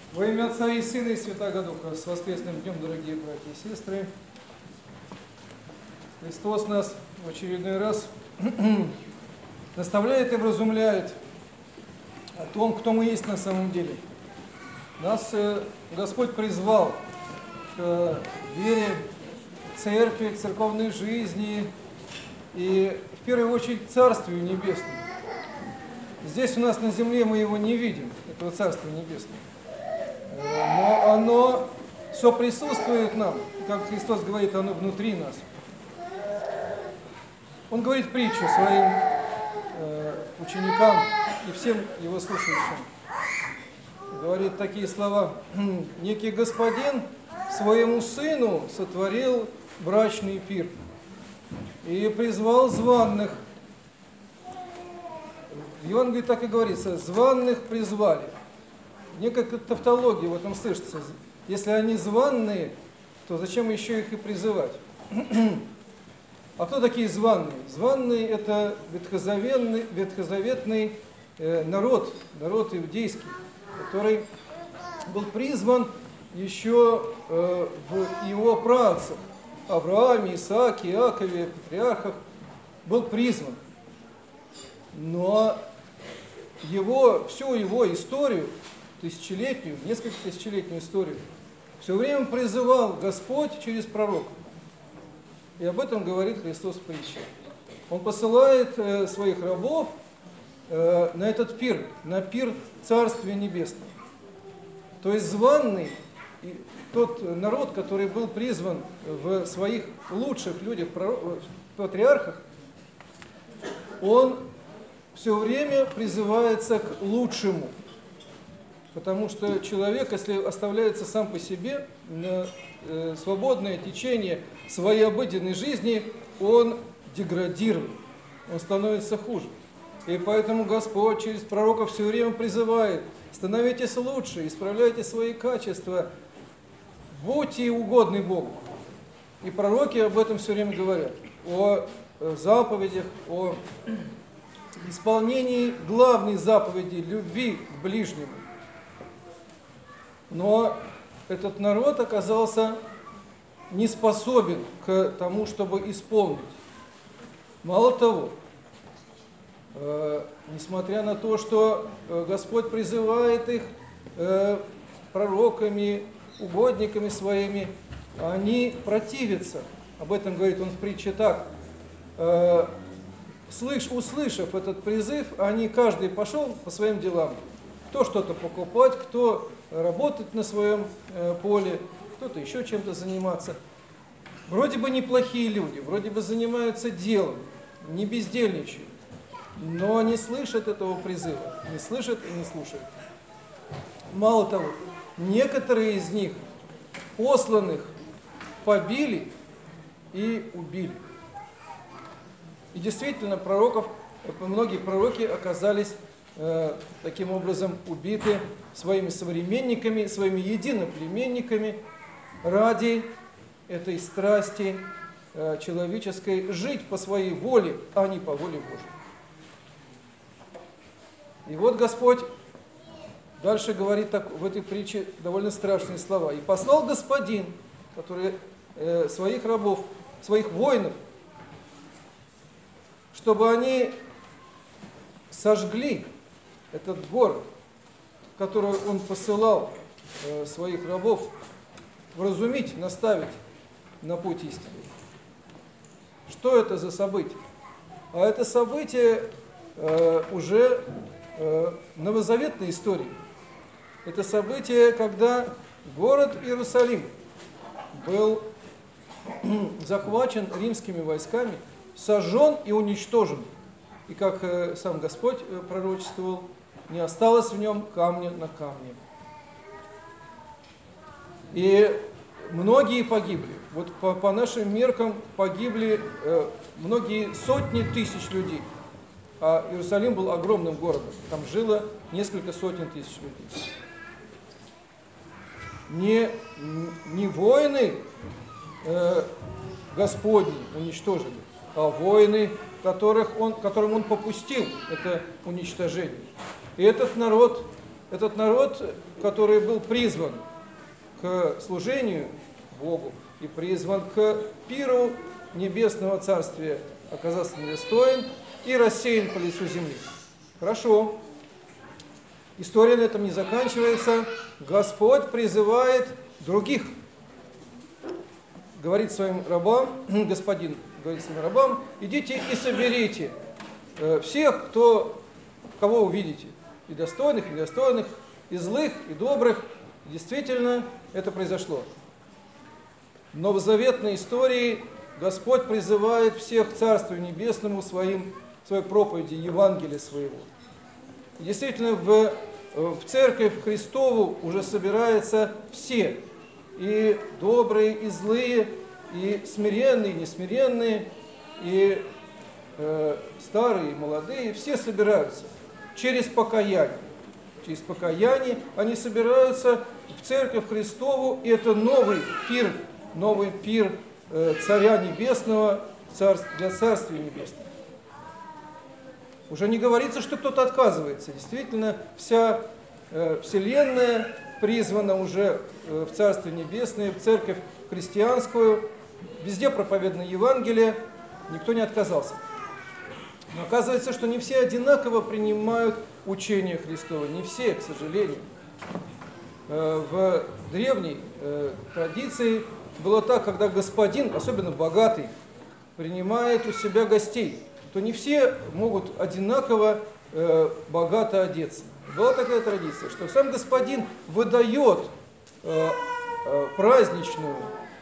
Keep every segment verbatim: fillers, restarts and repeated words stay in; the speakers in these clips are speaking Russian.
Во имя Отца и Сына и Святаго Духа, с воскресным днем, дорогие братья и сестры. Христос нас в очередной раз наставляет и вразумляет о том, кто мы есть на самом деле. Нас Господь призвал к вере, к церкви, к церковной жизни и в первую очередь к Царствию Небесному. Здесь у нас на земле мы его не видим, этого Царствия Небесного. Но оно соприсутствует нам, как Христос говорит, оно внутри нас. Он говорит притчу своим э, ученикам и всем его слушающим. Говорит такие слова: «Некий господин своему сыну сотворил брачный пир и призвал званных». В Евангелии так и говорится: «Званных призвали». Некая тавтология в этом слышится. Если они званные, то зачем еще их и призывать? А кто такие званные? Званные – это ветхозаветный, ветхозаветный э, народ, народ иудейский, который был призван еще э, в его працах, Аврааме, Исааке, Иакове, патриархах, был призван. Но его, всю его историю, тысячелетнюю, несколько тысячелетнюю историю, все время призывал Господь через пророка. И об этом говорит Христос в притче. Он посылает э, своих рабов э, на этот пир, на пир Царствия Небесного. То есть званный, и тот народ, который был призван в своих лучших людях, патриархах, он все время призывается к лучшему. Потому что человек, если оставляется сам по себе на э, свободное течение своей обыденной жизни, он деградирует, он становится хуже. И поэтому Господь через пророков все время призывает: становитесь лучше, исправляйте свои качества, будьте угодны Богу. И пророки об этом все время говорят, о заповедях, о исполнении главной заповеди – любви к ближнему. Но этот народ оказался не способен к тому, чтобы исполнить. Мало того, э, несмотря на то, что Господь призывает их э, пророками, угодниками своими, они противятся. Об этом говорит он в притче так. Э, слыш, услышав этот призыв, они каждый пошел по своим делам. Кто что-то покупать, кто работать на своем э, поле, кто-то еще чем-то заниматься. Вроде бы неплохие люди, вроде бы занимаются делом, не бездельничают, но не слышат этого призыва, не слышат и не слушают. Мало того, некоторые из них посланных побили и убили. И действительно, пророков, многие пророки оказались таким образом убиты своими современниками, своими единоплеменниками ради этой страсти человеческой жить по своей воле, а не по воле Божьей. И вот Господь дальше говорит так, в этой притче довольно страшные слова. «И послал Господин, который э, своих рабов, своих воинов, чтобы они сожгли этот город, в который он посылал э, своих рабов, вразумить, наставить на путь истины». Что это за событие? А это событие э, уже э, новозаветной истории. Это событие, когда город Иерусалим был захвачен римскими войсками, сожжен и уничтожен. И как э, сам Господь э, пророчествовал, не осталось в нем камня на камне. И многие погибли. Вот по, по нашим меркам погибли э, многие сотни тысяч людей. А Иерусалим был огромным городом. Там жило несколько сотен тысяч людей. Не, не воины э, Господни уничтожили, а воины, которых он, которым он попустил это уничтожение. И этот народ этот народ, который был призван к служению Богу и призван к пиру небесного царствия, оказался недостоин и рассеян по лицу земли. Хорошо. История на этом не заканчивается. Господь призывает других. Говорит своим рабам, господин говорит своим рабам, идите и соберите всех, кто, кого увидите, и достойных, и недостойных, и злых, и добрых. Действительно, это произошло. В новозаветной истории Господь призывает всех к Царству Небесному своим, своей проповеди, Евангелия своего. И действительно, в, в Церковь Христову уже собираются все, и добрые, и злые, и смиренные, и несмиренные, и э, старые, и молодые, все собираются через покаяние. Через покаяние они собираются в Церковь Христову, и это новый пир, новый пир э, Царя Небесного царств, для Царствия Небесного. Уже не говорится, что кто-то отказывается. Действительно, вся э, Вселенная призвана уже э, в Царствие Небесное, в Церковь Христианскую. Везде проповедано Евангелие, никто не отказался. Но оказывается, что не все одинаково принимают учение Христово. Не все, к сожалению. Э, в древней э, традиции было так, когда господин, особенно богатый, принимает у себя гостей, то не все могут одинаково э, богато одеться. Была такая традиция, что сам господин выдает э, э, праздничную,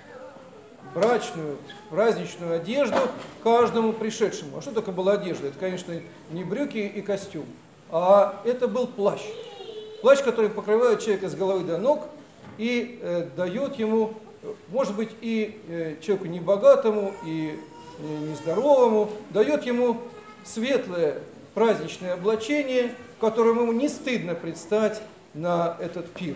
брачную, праздничную одежду каждому пришедшему. А что такое была одежда? Это, конечно, не брюки и костюм, а это был плащ. Плащ, который покрывает человека с головы до ног и э, дает ему, может быть, и э, человеку небогатому, и нездоровому, дает ему светлое праздничное облачение, в котором ему не стыдно предстать на этот пир.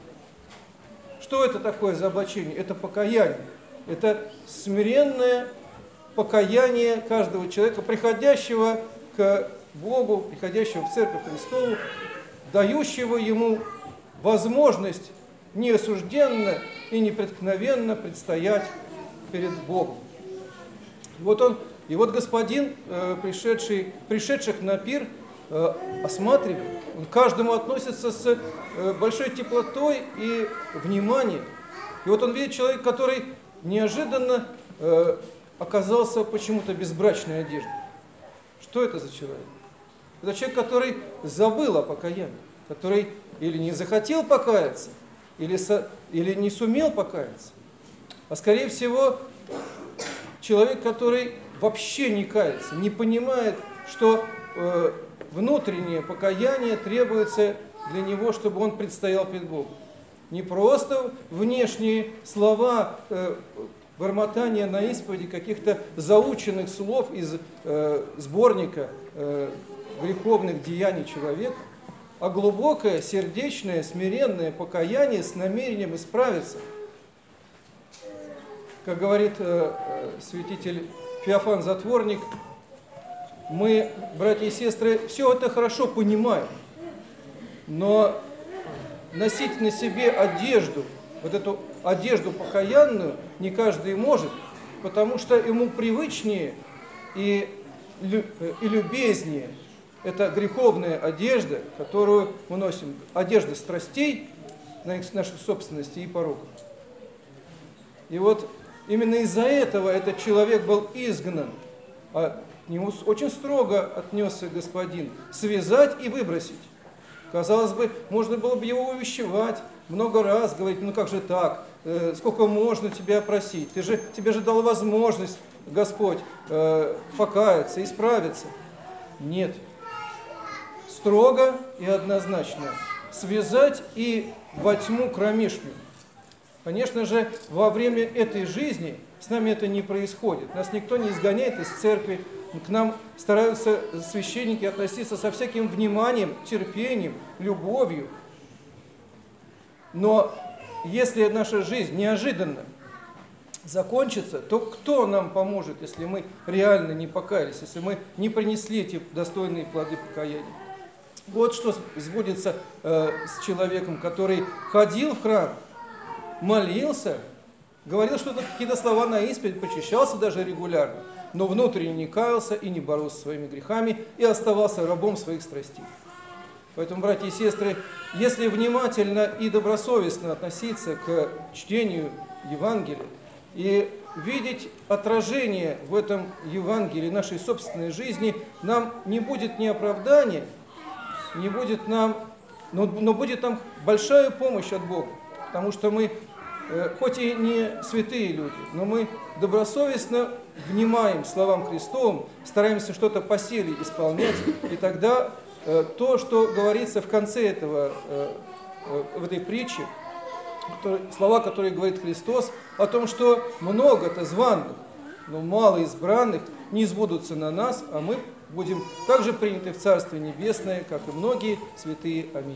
Что это такое за облачение? Это покаяние. Это смиренное покаяние каждого человека, приходящего к Богу, приходящего в Церковь Христову, дающего ему возможность неосужденно и непреткновенно предстоять перед Богом. И вот он, и вот господин, э, пришедший, пришедших на пир, э, осматривает, он к каждому относится с э, большой теплотой и вниманием. И вот он видит человека, который неожиданно э, оказался почему-то без брачной одежды. Что это за человек? Это человек, который забыл о покаянии, который или не захотел покаяться, или, со, или не сумел покаяться, а скорее всего человек, который вообще не кается, не понимает, что э, внутреннее покаяние требуется для него, чтобы он предстоял перед Богом. Не просто внешние слова, э, бормотания на исповеди каких-то заученных слов из э, сборника э, греховных деяний человека, а глубокое, сердечное, смиренное покаяние с намерением исправиться. Как говорит э, святитель Феофан Затворник, мы, братья и сестры, все это хорошо понимаем, но носить на себе одежду, вот эту одежду покаянную, не каждый может, потому что ему привычнее и, и любезнее эта греховная одежда, которую мы носим, одежда страстей, наших собственностей и пороков. И вот именно из-за этого этот человек был изгнан, а к нему очень строго отнесся господин, связать и выбросить. Казалось бы, можно было бы его увещевать много раз, говорить, ну как же так, э, сколько можно тебя просить, ты же, тебе же дал возможность, Господь, э, покаяться, исправиться. Нет, строго и однозначно связать и во тьму кромешную. Конечно же, во время этой жизни с нами это не происходит. Нас никто не изгоняет из церкви. К нам стараются священники относиться со всяким вниманием, терпением, любовью. Но если наша жизнь неожиданно закончится, то кто нам поможет, если мы реально не покаялись, если мы не принесли эти достойные плоды покаяния? Вот что сбудется э, с человеком, который ходил в храм, молился, говорил что-то, какие-то слова на исповедь, почищался даже регулярно, но внутренне не каялся и не боролся со своими грехами и оставался рабом своих страстей. Поэтому, братья и сестры, если внимательно и добросовестно относиться к чтению Евангелия и видеть отражение в этом Евангелии нашей собственной жизни, нам не будет ни оправдания, не будет нам, но, но будет нам большая помощь от Бога, потому что мы, э, хоть и не святые люди, но мы добросовестно внимаем словам Христовым, стараемся что-то по силе исполнять, и тогда э, то, что говорится в конце этого, э, э, в этой притче, слова, которые говорит Христос, о том, что много-то званых, но мало избранных, не сбудутся на нас, а мы будем также приняты в Царствие Небесное, как и многие святые. Аминь.